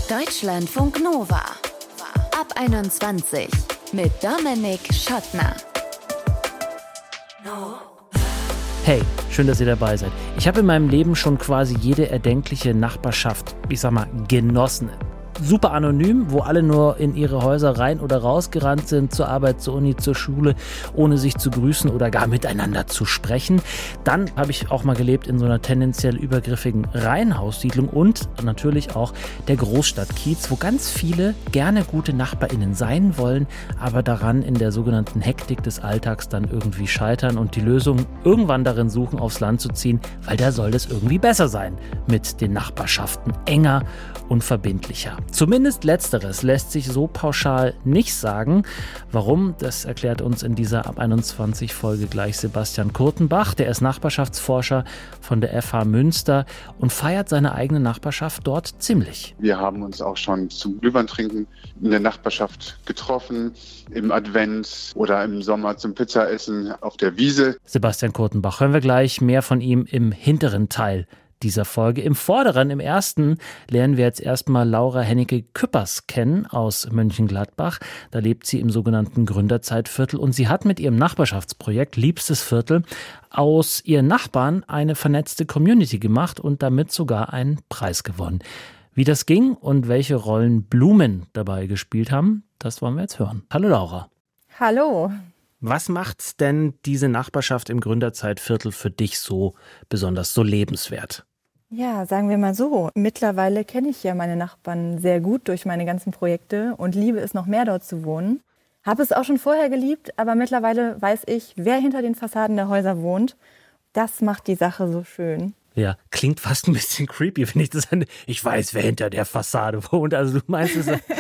Deutschlandfunk Nova. Ab 21 mit Dominik Schottner. Hey, schön, dass ihr dabei seid. Ich habe in meinem Leben schon quasi jede erdenkliche Nachbarschaft, genossen. Super anonym, wo alle nur in ihre Häuser rein oder rausgerannt sind, zur Arbeit, zur Uni, zur Schule, ohne sich zu grüßen oder gar miteinander zu sprechen. Dann habe ich auch mal gelebt in so einer tendenziell übergriffigen Reihenhaussiedlung und natürlich auch der Großstadtkiez, wo ganz viele gerne gute NachbarInnen sein wollen, aber daran in der sogenannten Hektik des Alltags dann irgendwie scheitern und die Lösung irgendwann darin suchen, aufs Land zu ziehen, weil da soll es irgendwie besser sein mit den Nachbarschaften, enger und verbindlicher. Zumindest Letzteres lässt sich so pauschal nicht sagen. Warum? Das erklärt uns in dieser Ab 21 Folge gleich Sebastian Kurtenbach. Der ist Nachbarschaftsforscher von der FH Münster und feiert seine eigene Nachbarschaft dort ziemlich. Wir haben uns auch schon zum Glühweintrinken in der Nachbarschaft getroffen, im Advent oder im Sommer zum Pizzaessen auf der Wiese. Sebastian Kurtenbach, hören wir gleich mehr von ihm im hinteren Teil dieser Folge. Im vorderen, im ersten, lernen wir jetzt erstmal Laura Hennecke-Küppers kennen aus Mönchengladbach. Da lebt sie im sogenannten Gründerzeitviertel und sie hat mit ihrem Nachbarschaftsprojekt Liebstes Viertel aus ihren Nachbarn eine vernetzte Community gemacht und damit sogar einen Preis gewonnen. Wie das ging und welche Rollen Blumen dabei gespielt haben, das wollen wir jetzt hören. Hallo Laura. Hallo. Was macht denn diese Nachbarschaft im Gründerzeitviertel für dich so besonders, so lebenswert? Ja, sagen wir mal so, mittlerweile kenne ich ja meine Nachbarn sehr gut durch meine ganzen Projekte und liebe es noch mehr, dort zu wohnen. Habe es auch schon vorher geliebt, aber mittlerweile weiß ich, wer hinter den Fassaden der Häuser wohnt. Das macht die Sache so schön. Ja, klingt fast ein bisschen creepy, finde ich das. Ich weiß, wer hinter der Fassade wohnt. Also du meinst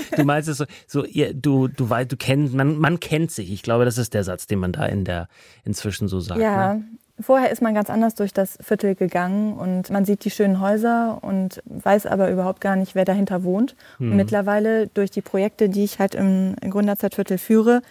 es so, du weißt, man kennt sich. Ich glaube, das ist der Satz, den man da inzwischen so sagt. Ja, ne? Vorher ist man ganz anders durch das Viertel gegangen und man sieht die schönen Häuser und weiß aber überhaupt gar nicht, wer dahinter wohnt. Und mittlerweile durch die Projekte, die ich halt im Gründerzeitviertel führe,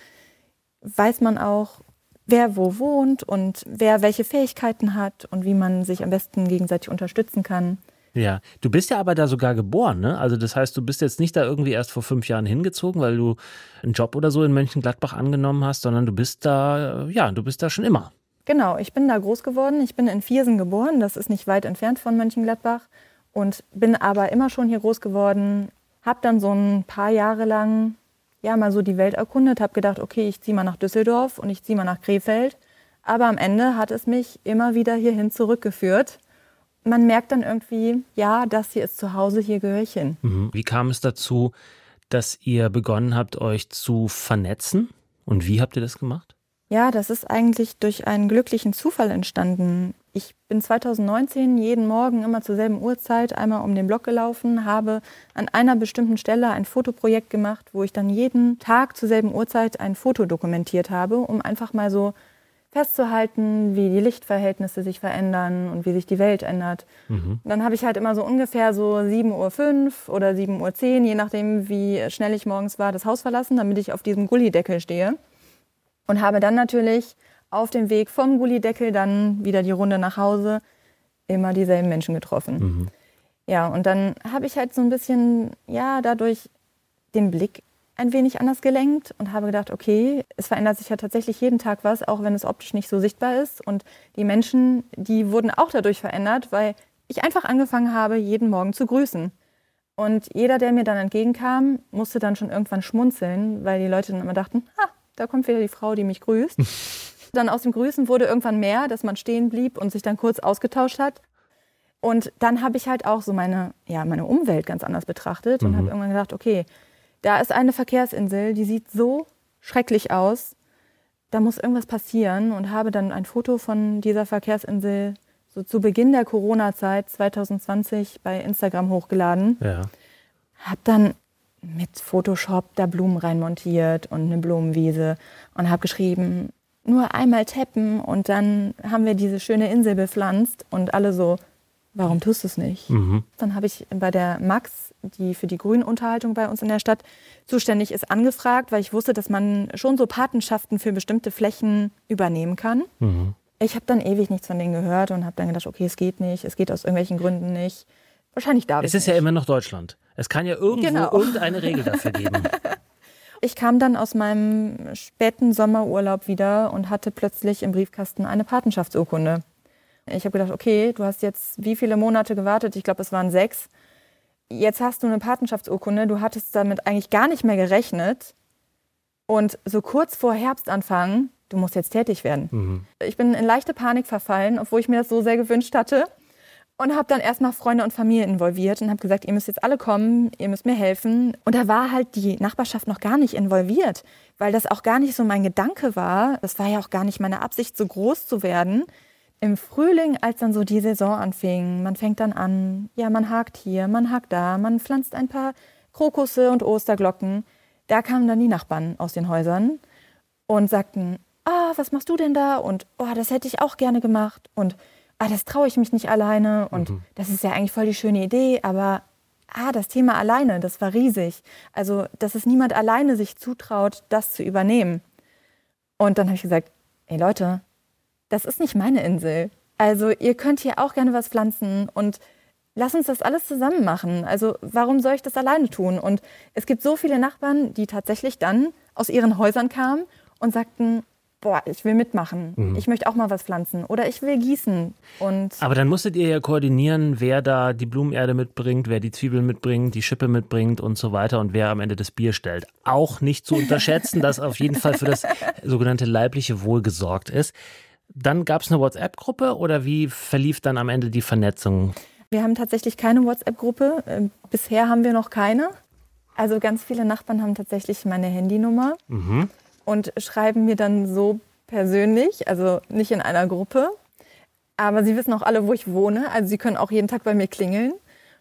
weiß man auch, wer wo wohnt und wer welche Fähigkeiten hat und wie man sich am besten gegenseitig unterstützen kann. Ja, du bist ja aber da sogar geboren, ne? Also das heißt, du bist jetzt nicht da irgendwie erst vor 5 Jahren hingezogen, weil du einen Job oder so in Mönchengladbach angenommen hast, sondern du bist da schon immer. Genau, ich bin da groß geworden. Ich bin in Viersen geboren, das ist nicht weit entfernt von Mönchengladbach und bin aber immer schon hier groß geworden. Habe dann so ein paar Jahre lang mal so die Welt erkundet, habe gedacht, okay, ich ziehe mal nach Düsseldorf und ich ziehe mal nach Krefeld. Aber am Ende hat es mich immer wieder hierhin zurückgeführt. Man merkt dann irgendwie, ja, das hier ist zu Hause, hier gehöre ich hin. Wie kam es dazu, dass ihr begonnen habt, euch zu vernetzen? Und wie habt ihr das gemacht? Ja, das ist eigentlich durch einen glücklichen Zufall entstanden. Ich bin 2019 jeden Morgen immer zur selben Uhrzeit einmal um den Block gelaufen, habe an einer bestimmten Stelle ein Fotoprojekt gemacht, wo ich dann jeden Tag zur selben Uhrzeit ein Foto dokumentiert habe, um einfach mal so festzuhalten, wie die Lichtverhältnisse sich verändern und wie sich die Welt ändert. Dann habe ich halt immer so ungefähr so 7:05 Uhr oder 7:10 Uhr, je nachdem wie schnell ich morgens war, das Haus verlassen, damit ich auf diesem Gullideckel stehe. Und habe dann natürlich auf dem Weg vom Gullideckel dann wieder die Runde nach Hause immer dieselben Menschen getroffen. Ja, und dann habe ich halt so ein bisschen, dadurch den Blick ein wenig anders gelenkt und habe gedacht, okay, es verändert sich ja tatsächlich jeden Tag was, auch wenn es optisch nicht so sichtbar ist. Und die Menschen, die wurden auch dadurch verändert, weil ich einfach angefangen habe, jeden Morgen zu grüßen. Und jeder, der mir dann entgegenkam, musste dann schon irgendwann schmunzeln, weil die Leute dann immer dachten, da kommt wieder die Frau, die mich grüßt. Dann aus dem Grüßen wurde irgendwann mehr, dass man stehen blieb und sich dann kurz ausgetauscht hat. Und dann habe ich halt auch so meine Umwelt ganz anders betrachtet und habe irgendwann gedacht, okay, da ist eine Verkehrsinsel, die sieht so schrecklich aus, da muss irgendwas passieren und habe dann ein Foto von dieser Verkehrsinsel so zu Beginn der Corona-Zeit 2020 bei Instagram hochgeladen. Ja. Habe dann mit Photoshop da Blumen reinmontiert und eine Blumenwiese und habe geschrieben, nur einmal tappen und dann haben wir diese schöne Insel bepflanzt und alle so, warum tust du es nicht? Dann habe ich bei der Max, die für die Grünunterhaltung bei uns in der Stadt zuständig ist, angefragt, weil ich wusste, dass man schon so Patenschaften für bestimmte Flächen übernehmen kann. Ich habe dann ewig nichts von denen gehört und habe dann gedacht, okay, es geht nicht, es geht aus irgendwelchen Gründen nicht. Wahrscheinlich darf ich Es ist nicht. ja immer noch Deutschland. Es kann ja irgendwo irgendeine Regel dafür geben. Ich kam dann aus meinem späten Sommerurlaub wieder und hatte plötzlich im Briefkasten eine Patenschaftsurkunde. Ich habe gedacht, okay, du hast jetzt wie viele Monate gewartet? Ich glaube, es waren 6. Jetzt hast du eine Patenschaftsurkunde. Du hattest damit eigentlich gar nicht mehr gerechnet. Und so kurz vor Herbstanfang, du musst jetzt tätig werden. Mhm. Ich bin in leichte Panik verfallen, obwohl ich mir das so sehr gewünscht hatte. Und habe dann erstmal Freunde und Familie involviert und habe gesagt, ihr müsst jetzt alle kommen, ihr müsst mir helfen. Und da war halt die Nachbarschaft noch gar nicht involviert, weil das auch gar nicht so mein Gedanke war. Das war ja auch gar nicht meine Absicht, so groß zu werden. Im Frühling, als dann so die Saison anfing, man fängt dann an, ja, man hakt hier, man hakt da, man pflanzt ein paar Krokusse und Osterglocken. Da kamen dann die Nachbarn aus den Häusern und sagten, was machst du denn da? Und das hätte ich auch gerne gemacht. Und das traue ich mich nicht alleine. Und das ist ja eigentlich voll die schöne Idee. Aber das Thema alleine, das war riesig. Also, dass es niemand alleine sich zutraut, das zu übernehmen. Und dann habe ich gesagt, ey Leute, das ist nicht meine Insel. Also ihr könnt hier auch gerne was pflanzen und lass uns das alles zusammen machen. Also warum soll ich das alleine tun? Und es gibt so viele Nachbarn, die tatsächlich dann aus ihren Häusern kamen und sagten, ich will mitmachen. Ich möchte auch mal was pflanzen oder ich will gießen. Aber dann musstet ihr ja koordinieren, wer da die Blumenerde mitbringt, wer die Zwiebeln mitbringt, die Schippe mitbringt und so weiter und wer am Ende das Bier stellt. Auch nicht zu unterschätzen, dass auf jeden Fall für das sogenannte leibliche Wohl gesorgt ist. Dann gab es eine WhatsApp-Gruppe oder wie verlief dann am Ende die Vernetzung? Wir haben tatsächlich keine WhatsApp-Gruppe. Bisher haben wir noch keine. Also ganz viele Nachbarn haben tatsächlich meine Handynummer und schreiben mir dann so persönlich, also nicht in einer Gruppe. Aber sie wissen auch alle, wo ich wohne. Also sie können auch jeden Tag bei mir klingeln.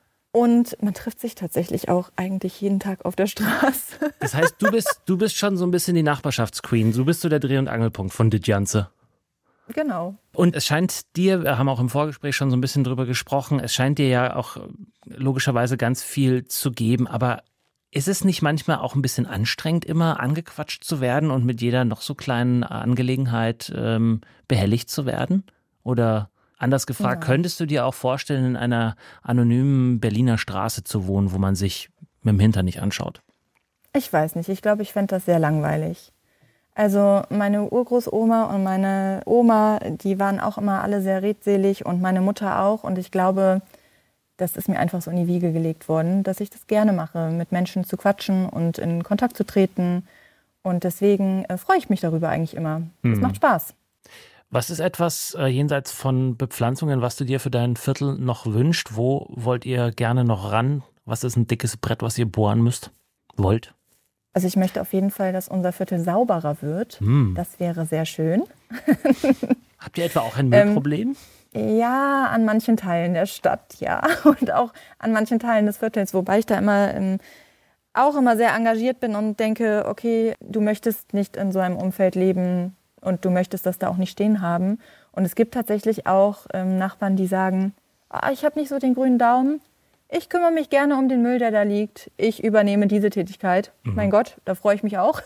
Und man trifft sich tatsächlich auch eigentlich jeden Tag auf der Straße. Das heißt, du bist schon so ein bisschen die Nachbarschaftsqueen. Du bist so der Dreh- und Angelpunkt von das Ganze. Genau. Und es scheint dir, wir haben auch im Vorgespräch schon so ein bisschen drüber gesprochen, es scheint dir ja auch logischerweise ganz viel zu geben, aber ist es nicht manchmal auch ein bisschen anstrengend, immer angequatscht zu werden und mit jeder noch so kleinen Angelegenheit behelligt zu werden? Oder anders gefragt, könntest du dir auch vorstellen, in einer anonymen Berliner Straße zu wohnen, wo man sich mit dem Hintern nicht anschaut? Ich weiß nicht, ich glaube, ich fände das sehr langweilig. Also meine Urgroßoma und meine Oma, die waren auch immer alle sehr redselig und meine Mutter auch. Und ich glaube, das ist mir einfach so in die Wiege gelegt worden, dass ich das gerne mache, mit Menschen zu quatschen und in Kontakt zu treten. Und deswegen freue ich mich darüber eigentlich immer. Es macht Spaß. Was ist etwas jenseits von Bepflanzungen, was du dir für dein Viertel noch wünscht? Wo wollt ihr gerne noch ran? Was ist ein dickes Brett, was ihr bohren wollt? Also ich möchte auf jeden Fall, dass unser Viertel sauberer wird. Das wäre sehr schön. Habt ihr etwa auch ein Müllproblem? Ja, an manchen Teilen der Stadt, ja. Und auch an manchen Teilen des Viertels, wobei ich da auch immer sehr engagiert bin und denke, okay, du möchtest nicht in so einem Umfeld leben und du möchtest das da auch nicht stehen haben. Und es gibt tatsächlich auch Nachbarn, die sagen, ich habe nicht so den grünen Daumen. Ich kümmere mich gerne um den Müll, der da liegt. Ich übernehme diese Tätigkeit. Mein Gott, da freue ich mich auch.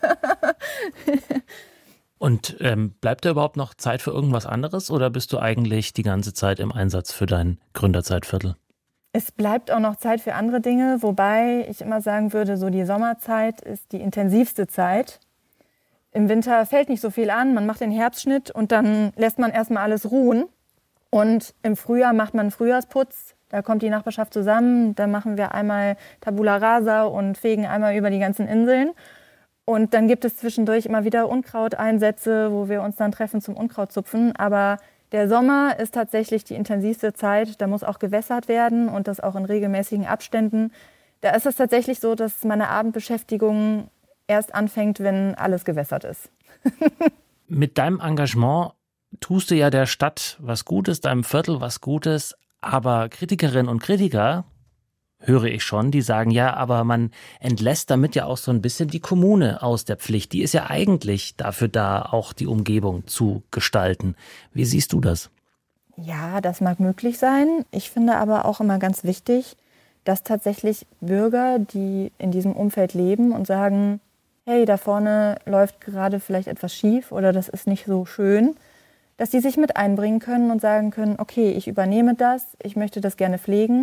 Und bleibt da überhaupt noch Zeit für irgendwas anderes oder bist du eigentlich die ganze Zeit im Einsatz für dein Gründerzeitviertel? Es bleibt auch noch Zeit für andere Dinge, wobei ich immer sagen würde, so die Sommerzeit ist die intensivste Zeit. Im Winter fällt nicht so viel an, man macht den Herbstschnitt und dann lässt man erstmal alles ruhen. Und im Frühjahr macht man Frühjahrsputz. Da kommt die Nachbarschaft zusammen, dann machen wir einmal Tabula Rasa und fegen einmal über die ganzen Inseln. Und dann gibt es zwischendurch immer wieder Unkrauteinsätze, wo wir uns dann treffen zum Unkrautzupfen. Aber der Sommer ist tatsächlich die intensivste Zeit. Da muss auch gewässert werden und das auch in regelmäßigen Abständen. Da ist es tatsächlich so, dass meine Abendbeschäftigung erst anfängt, wenn alles gewässert ist. Mit deinem Engagement tust du ja der Stadt was Gutes, deinem Viertel was Gutes. Aber Kritikerinnen und Kritiker, höre ich schon, die sagen, ja, aber man entlässt damit ja auch so ein bisschen die Kommune aus der Pflicht. Die ist ja eigentlich dafür da, auch die Umgebung zu gestalten. Wie siehst du das? Ja, das mag möglich sein. Ich finde aber auch immer ganz wichtig, dass tatsächlich Bürger, die in diesem Umfeld leben und sagen, hey, da vorne läuft gerade vielleicht etwas schief oder das ist nicht so schön, dass die sich mit einbringen können und sagen können, okay, ich übernehme das, ich möchte das gerne pflegen.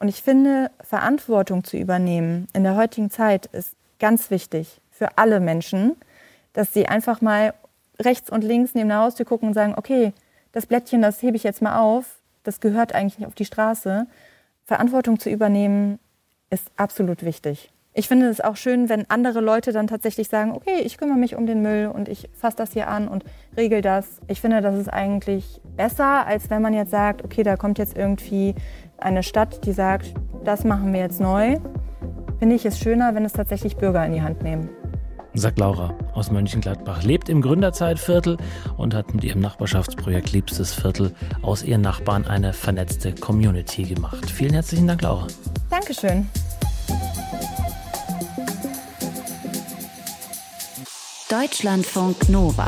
Und ich finde, Verantwortung zu übernehmen in der heutigen Zeit ist ganz wichtig für alle Menschen, dass sie einfach mal rechts und links neben der Haustür gucken und sagen, okay, das Blättchen, das hebe ich jetzt mal auf, das gehört eigentlich nicht auf die Straße. Verantwortung zu übernehmen ist absolut wichtig. Ich finde es auch schön, wenn andere Leute dann tatsächlich sagen, okay, ich kümmere mich um den Müll und ich fasse das hier an und regel das. Ich finde, das ist eigentlich besser, als wenn man jetzt sagt, okay, da kommt jetzt irgendwie eine Stadt, die sagt, das machen wir jetzt neu. Finde ich es schöner, wenn es tatsächlich Bürger in die Hand nehmen. Sagt Laura aus Mönchengladbach, lebt im Gründerzeitviertel und hat mit ihrem Nachbarschaftsprojekt Liebstes Viertel aus ihren Nachbarn eine vernetzte Community gemacht. Vielen herzlichen Dank, Laura. Dankeschön. Deutschlandfunk Nova.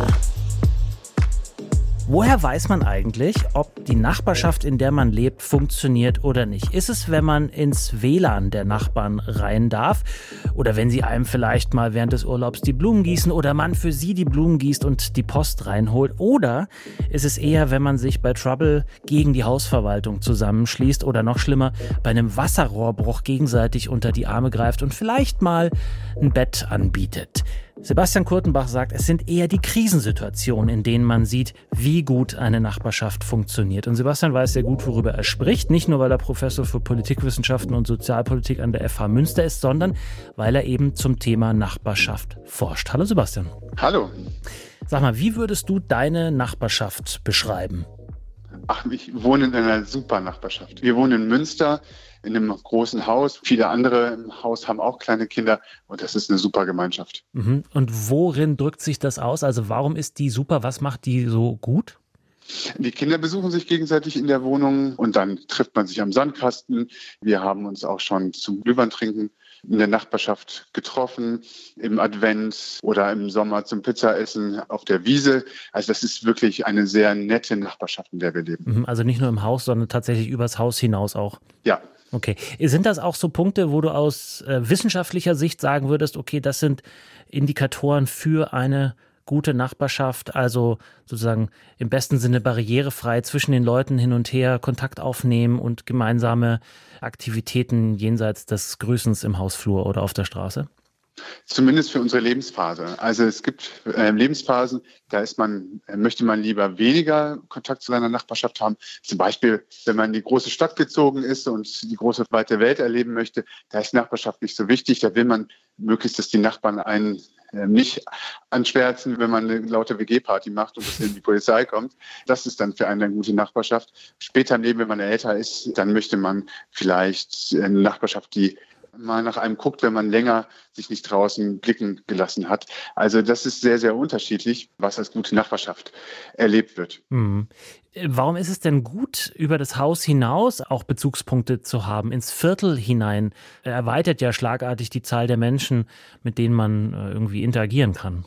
Woher weiß man eigentlich, ob die Nachbarschaft, in der man lebt, funktioniert oder nicht? Ist es, wenn man ins WLAN der Nachbarn rein darf? Oder wenn sie einem vielleicht mal während des Urlaubs die Blumen gießen oder man für sie die Blumen gießt und die Post reinholt? Oder ist es eher, wenn man sich bei Trouble gegen die Hausverwaltung zusammenschließt oder noch schlimmer, bei einem Wasserrohrbruch gegenseitig unter die Arme greift und vielleicht mal ein Bett anbietet? Sebastian Kurtenbach sagt, es sind eher die Krisensituationen, in denen man sieht, wie gut eine Nachbarschaft funktioniert. Und Sebastian weiß sehr gut, worüber er spricht. Nicht nur, weil er Professor für Politikwissenschaften und Sozialpolitik an der FH Münster ist, sondern weil er eben zum Thema Nachbarschaft forscht. Hallo Sebastian. Hallo. Sag mal, wie würdest du deine Nachbarschaft beschreiben? Ach, ich wohne in einer super Nachbarschaft. Wir wohnen in Münster in einem großen Haus. Viele andere im Haus haben auch kleine Kinder und das ist eine super Gemeinschaft. Mhm. Und worin drückt sich das aus? Also warum ist die super? Was macht die so gut? Die Kinder besuchen sich gegenseitig in der Wohnung und dann trifft man sich am Sandkasten. Wir haben uns auch schon zum Glühweintrinken in der Nachbarschaft getroffen, im Advent oder im Sommer zum Pizzaessen auf der Wiese. Also das ist wirklich eine sehr nette Nachbarschaft, in der wir leben. Also nicht nur im Haus, sondern tatsächlich übers Haus hinaus auch. Ja. Okay. Sind das auch so Punkte, wo du aus wissenschaftlicher Sicht sagen würdest, okay, das sind Indikatoren für eine gute Nachbarschaft, also sozusagen im besten Sinne barrierefrei zwischen den Leuten hin und her Kontakt aufnehmen und gemeinsame Aktivitäten jenseits des Grüßens im Hausflur oder auf der Straße? Zumindest für unsere Lebensphase. Also es gibt Lebensphasen, da möchte man lieber weniger Kontakt zu seiner Nachbarschaft haben. Zum Beispiel, wenn man in die große Stadt gezogen ist und die große weite Welt erleben möchte, da ist Nachbarschaft nicht so wichtig. Da will man möglichst, dass die Nachbarn einen nicht anschwärzen, wenn man eine laute WG-Party macht und dass die Polizei kommt. Das ist dann für einen eine gute Nachbarschaft. Später im Leben, wenn man älter ist, dann möchte man vielleicht eine Nachbarschaft, die mal nach einem guckt, wenn man länger sich nicht draußen blicken gelassen hat. Also das ist sehr, sehr unterschiedlich, was als gute Nachbarschaft erlebt wird. Mhm. Warum ist es denn gut, über das Haus hinaus auch Bezugspunkte zu haben, ins Viertel hinein? Erweitert ja schlagartig die Zahl der Menschen, mit denen man irgendwie interagieren kann.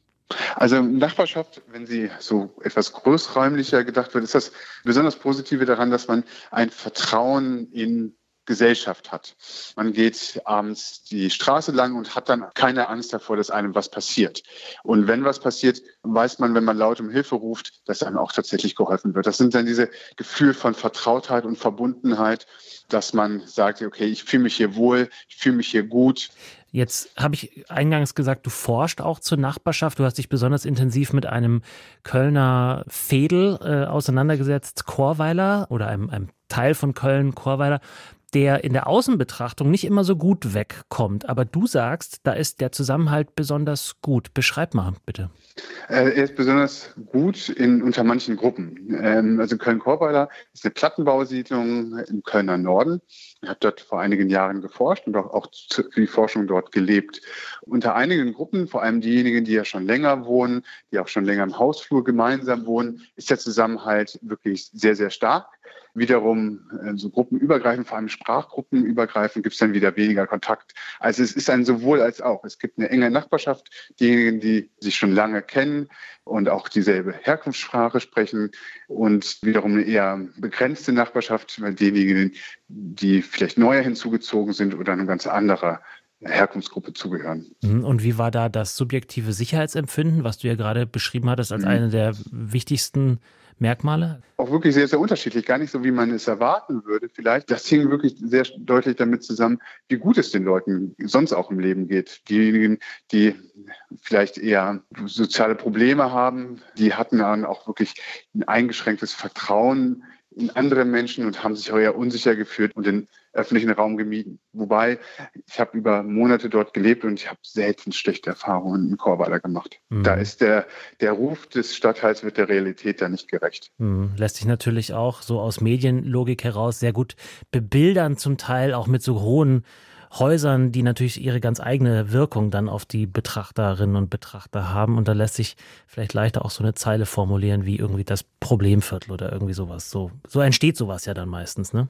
Also Nachbarschaft, wenn sie so etwas großräumlicher gedacht wird, ist das besonders Positive daran, dass man ein Vertrauen in Gesellschaft hat. Man geht abends die Straße lang und hat dann keine Angst davor, dass einem was passiert. Und wenn was passiert, weiß man, wenn man laut um Hilfe ruft, dass einem auch tatsächlich geholfen wird. Das sind dann diese Gefühle von Vertrautheit und Verbundenheit, dass man sagt, okay, ich fühle mich hier wohl, ich fühle mich hier gut. Jetzt habe ich eingangs gesagt, du forschst auch zur Nachbarschaft. Du hast dich besonders intensiv mit einem Kölner Veedel auseinandergesetzt, Chorweiler oder einem Teil von Köln, Chorweiler, der in der Außenbetrachtung nicht immer so gut wegkommt. Aber du sagst, da ist der Zusammenhalt besonders gut. Beschreib mal, bitte. Er ist besonders gut unter manchen Gruppen. Also Köln-Chorweiler ist eine Plattenbausiedlung im Kölner Norden. Ich habe dort vor einigen Jahren geforscht und auch für die Forschung dort gelebt. Unter einigen Gruppen, vor allem diejenigen, die ja schon länger wohnen, die auch schon länger im Hausflur gemeinsam wohnen, ist der Zusammenhalt wirklich sehr, sehr stark. Wiederum so gruppenübergreifend, vor allem sprachgruppenübergreifend, gibt es dann wieder weniger Kontakt. Also es ist ein sowohl als auch. Es gibt eine enge Nachbarschaft, diejenigen, die sich schon lange kennen und auch dieselbe Herkunftssprache sprechen, und wiederum eine eher begrenzte Nachbarschaft, weil diejenigen, die vielleicht neuer hinzugezogen sind oder eine ganz andere Herkunftsgruppe zugehören. Und wie war da das subjektive Sicherheitsempfinden, was du ja gerade beschrieben hattest, als eine der wichtigsten Merkmale? Auch wirklich sehr, sehr unterschiedlich, gar nicht so, wie man es erwarten würde vielleicht. Das hing wirklich sehr deutlich damit zusammen, wie gut es den Leuten sonst auch im Leben geht. Diejenigen, die vielleicht eher soziale Probleme haben, die hatten dann auch wirklich ein eingeschränktes Vertrauen in andere Menschen und haben sich auch eher unsicher gefühlt und den öffentlichen Raum gemieden. Wobei, ich habe über Monate dort gelebt und ich habe selten schlechte Erfahrungen in Chorweiler gemacht. Da ist der Ruf des Stadtteils wird der Realität da nicht gerecht. Lässt sich natürlich auch so aus Medienlogik heraus sehr gut bebildern, zum Teil auch mit so hohen Häusern, die natürlich ihre ganz eigene Wirkung dann auf die Betrachterinnen und Betrachter haben. Und da lässt sich vielleicht leichter auch so eine Zeile formulieren wie irgendwie das Problemviertel oder irgendwie sowas. So entsteht sowas ja dann meistens, ne?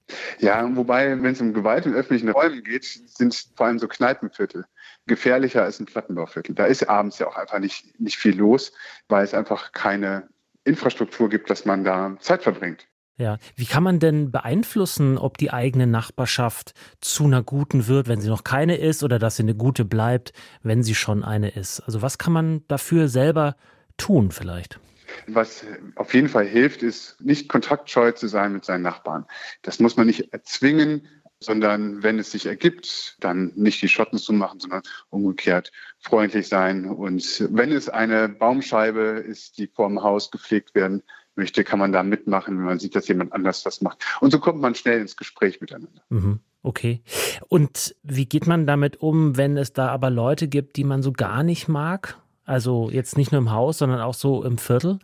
Ja, wobei, wenn es um Gewalt in öffentlichen Räumen geht, sind vor allem so Kneipenviertel gefährlicher als ein Plattenbauviertel. Da ist abends ja auch einfach nicht viel los, weil es einfach keine Infrastruktur gibt, dass man da Zeit verbringt. Ja, wie kann man denn beeinflussen, ob die eigene Nachbarschaft zu einer guten wird, wenn sie noch keine ist, oder dass sie eine gute bleibt, wenn sie schon eine ist? Also was kann man dafür selber tun vielleicht? Was auf jeden Fall hilft, ist, nicht kontaktscheu zu sein mit seinen Nachbarn. Das muss man nicht erzwingen, sondern wenn es sich ergibt, dann nicht die Schotten zu machen, sondern umgekehrt freundlich sein. Und wenn es eine Baumscheibe ist, die vor dem Haus gepflegt werden möchte, kann man da mitmachen, wenn man sieht, dass jemand anders das macht. Und so kommt man schnell ins Gespräch miteinander. Okay. Und wie geht man damit um, wenn es da aber Leute gibt, die man so gar nicht mag? Also jetzt nicht nur im Haus, sondern auch so im Viertel?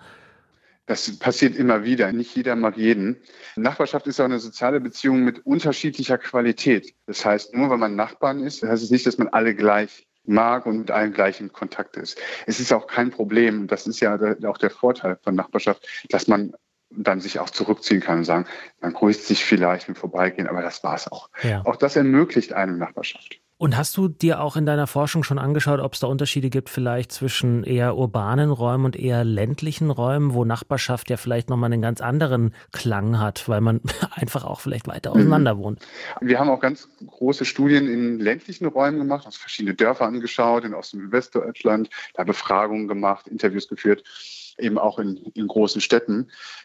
Das passiert immer wieder. Nicht jeder mag jeden. Nachbarschaft ist auch eine soziale Beziehung mit unterschiedlicher Qualität. Das heißt, nur weil man Nachbarn ist, heißt es nicht, dass man alle gleich mag und mit allen gleich in Kontakt ist. Es ist auch kein Problem. Das ist ja auch der Vorteil von Nachbarschaft, dass man dann sich auch zurückziehen kann und sagen, man grüßt sich vielleicht im Vorbeigehen, aber das war's auch. Ja. Auch das ermöglicht eine Nachbarschaft. Und hast du dir auch in deiner Forschung schon angeschaut, ob es da Unterschiede gibt vielleicht zwischen eher urbanen Räumen und eher ländlichen Räumen, wo Nachbarschaft ja vielleicht nochmal einen ganz anderen Klang hat, weil man einfach auch vielleicht weiter auseinander wohnt? Wir haben auch ganz große Studien in ländlichen Räumen gemacht, uns verschiedene Dörfer angeschaut, in Ost- und Westdeutschland, da Befragungen gemacht, Interviews geführt, eben auch in großen Städten.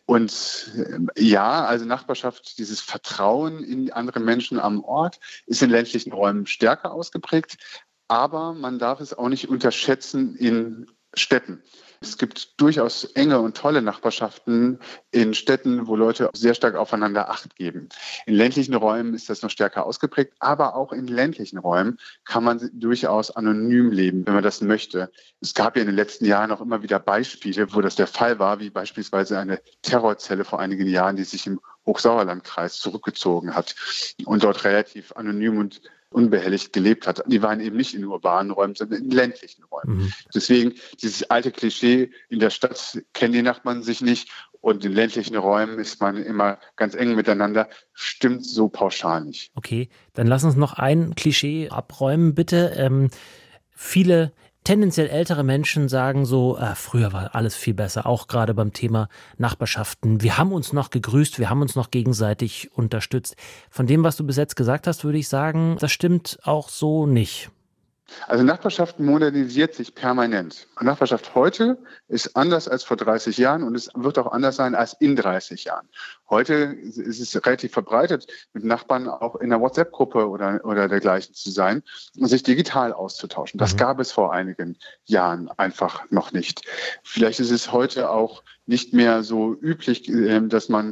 Und ja, also Nachbarschaft, dieses Vertrauen in andere Menschen am Ort ist in ländlichen Räumen stärker ausgeprägt. Aber man darf es auch nicht unterschätzen in Städten. Es gibt durchaus enge und tolle Nachbarschaften in Städten, wo Leute sehr stark aufeinander Acht geben. In ländlichen Räumen ist das noch stärker ausgeprägt, aber auch in ländlichen Räumen kann man durchaus anonym leben, wenn man das möchte. Es gab ja in den letzten Jahren auch immer wieder Beispiele, wo das der Fall war, wie beispielsweise eine Terrorzelle vor einigen Jahren, die sich im Hochsauerlandkreis zurückgezogen hat und dort relativ anonym und unbehelligt gelebt hat. Die waren eben nicht in urbanen Räumen, sondern in ländlichen Räumen. Deswegen dieses alte Klischee, in der Stadt kennen die Nachbarn sich nicht und in ländlichen Räumen ist man immer ganz eng miteinander, stimmt so pauschal nicht. Okay, dann lass uns noch ein Klischee abräumen, bitte. Viele tendenziell ältere Menschen sagen so, früher war alles viel besser, auch gerade beim Thema Nachbarschaften. Wir haben uns noch gegrüßt, wir haben uns noch gegenseitig unterstützt. Von dem, was du bis jetzt gesagt hast, würde ich sagen, das stimmt auch so nicht. Also Nachbarschaft modernisiert sich permanent. Nachbarschaft heute ist anders als vor 30 Jahren und es wird auch anders sein als in 30 Jahren. Heute ist es relativ verbreitet, mit Nachbarn auch in einer WhatsApp-Gruppe oder dergleichen zu sein und sich digital auszutauschen. Das gab es vor einigen Jahren einfach noch nicht. Vielleicht ist es heute auch nicht mehr so üblich, dass man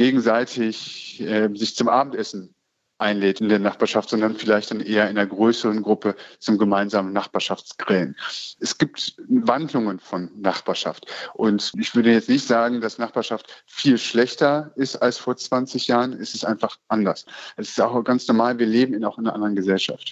gegenseitig sich zum Abendessen einlädt in der Nachbarschaft, sondern vielleicht dann eher in einer größeren Gruppe zum gemeinsamen Nachbarschaftsgrillen. Es gibt Wandlungen von Nachbarschaft. Und ich würde jetzt nicht sagen, dass Nachbarschaft viel schlechter ist als vor 20 Jahren. Es ist einfach anders. Es ist auch ganz normal, wir leben auch in einer anderen Gesellschaft.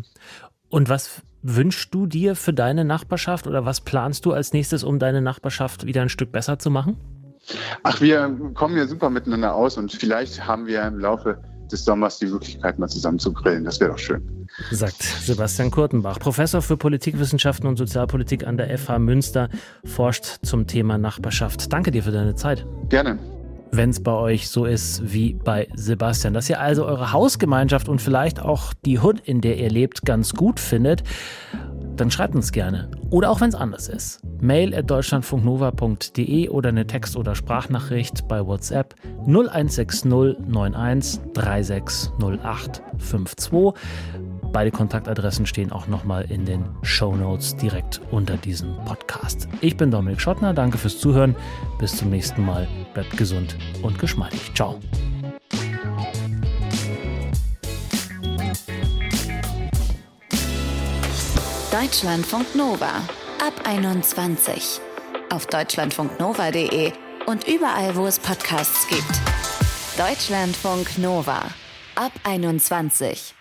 Und was wünschst du dir für deine Nachbarschaft oder was planst du als nächstes, um deine Nachbarschaft wieder ein Stück besser zu machen? Ach, wir kommen ja super miteinander aus und vielleicht haben wir im Laufe des Sommers die Möglichkeit, mal zusammen zu grillen. Das wäre doch schön. Sagt Sebastian Kurtenbach, Professor für Politikwissenschaften und Sozialpolitik an der FH Münster, forscht zum Thema Nachbarschaft. Danke dir für deine Zeit. Gerne. Wenn es bei euch so ist wie bei Sebastian, dass ihr also eure Hausgemeinschaft und vielleicht auch die Hut, in der ihr lebt, ganz gut findet, dann schreibt uns gerne. Oder auch wenn es anders ist. mail@deutschlandfunknova.de oder eine Text- oder Sprachnachricht bei WhatsApp 0160 91 36 08 52. Beide Kontaktadressen stehen auch nochmal in den Shownotes direkt unter diesem Podcast. Ich bin Dominik Schottner, danke fürs Zuhören. Bis zum nächsten Mal. Bleibt gesund und geschmeidig. Ciao. Deutschlandfunk Nova ab 21. Auf deutschlandfunknova.de und überall, wo es Podcasts gibt. Deutschlandfunk Nova ab 21.